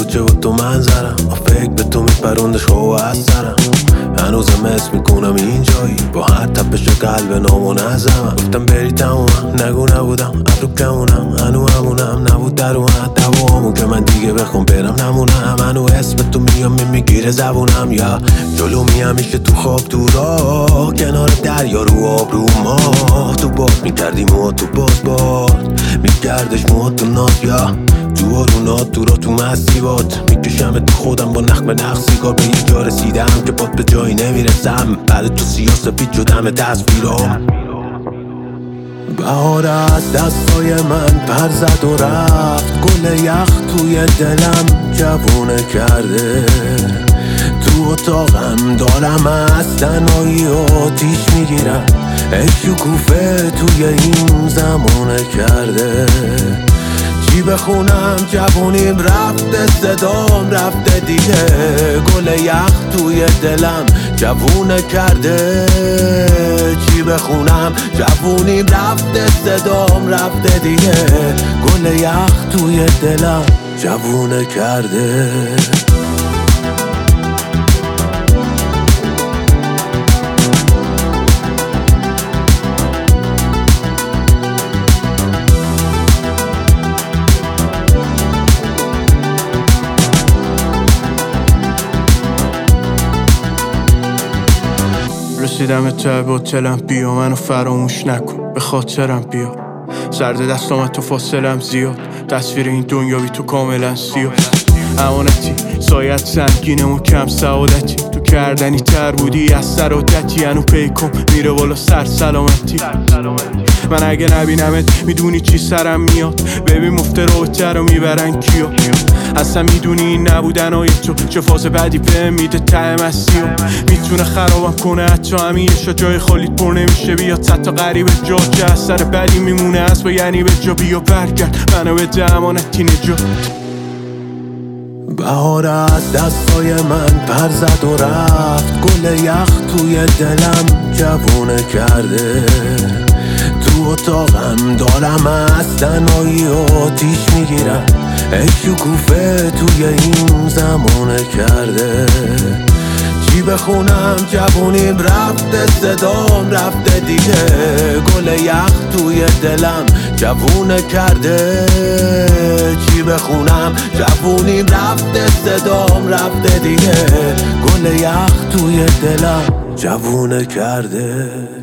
کوچه و تو منظرم، با فکر به تو میپرونده شو از سرم. هنوزم حس میکنم اینجایی، با هر تپش قلب نامنظمم. گفتم بری تمومم، نگو نبودم ابرو کمونم، هنو همونم نبود در اومد دوامون که من دیگه بخوام برم نمونم. هنو اسم تو میام میگیره زبونم، یا جلو میام میشه تو خواب تو راه، کنار دریا رو آب رو ماه. تو باز میکردی موها تو باز میگردش موها تو ناز، یا تو آرونات تو را تو مسیبات میکشم تو خودم با نخ به نخ سیگار. به یه جا رسیدم که باد به جایی نمیرسم، بعد تو سیاسفید شدم تصویرام. بهار از دستای من پر زد و رفت، گل یخ توی دلم جوونه کرده. تو اتاقم دارم از تنهایی آتیش میگیرم، شکوفه توی این زمونه کرده. چی بخونم جوونیم رفته، صدام رفته دیگه. گل یخ توی دلم جوونه کرده. چی بخونم جوونیم رفته، صدام رفته دیگه. گل یخ توی دلم جوونه کرده. رسیدم ته به هتلم، بیا منو فراموش نکن به خاطرم بیا. زرد دستام تو فاصلم زیاد، تصویر این دنیا بی تو کاملا سیاه. امانتی سایت سنگینه و کم سعادتی، تو کردنی تر بودی از سرادتی. هنو پیکم میره بالا سر سلامتی. من اگه نبینمت میدونی چی سرم میاد، ببین مفت روتر رو میبرن کیا. اصلا میدونی این نبودن های تو چه فاز بعدی به میده ته مسیح. میتونه خرابم کنه حتی همیشه، جای خالیت پر نمیشه. بیا تا غریبه جا چه اثر بدی میمونه از با یعنی به جا. بیا برگرد منو به امانتی نجات. بهار از دستای من پر زد و رفت، گل یخ توی دلم جوونه کرده. تو اتاقم دارم از تنهایی آتیش میگیرم، شکوفه توی این زمونه کرده. چی بخونم جوونیم رفته، صدام رفته دیگه. گل یخ توی دلم جوونه کرده. چی بخونم جوونیم رفته، صدام رفته دیگه. گل یخ توی دلم جوونه کرده.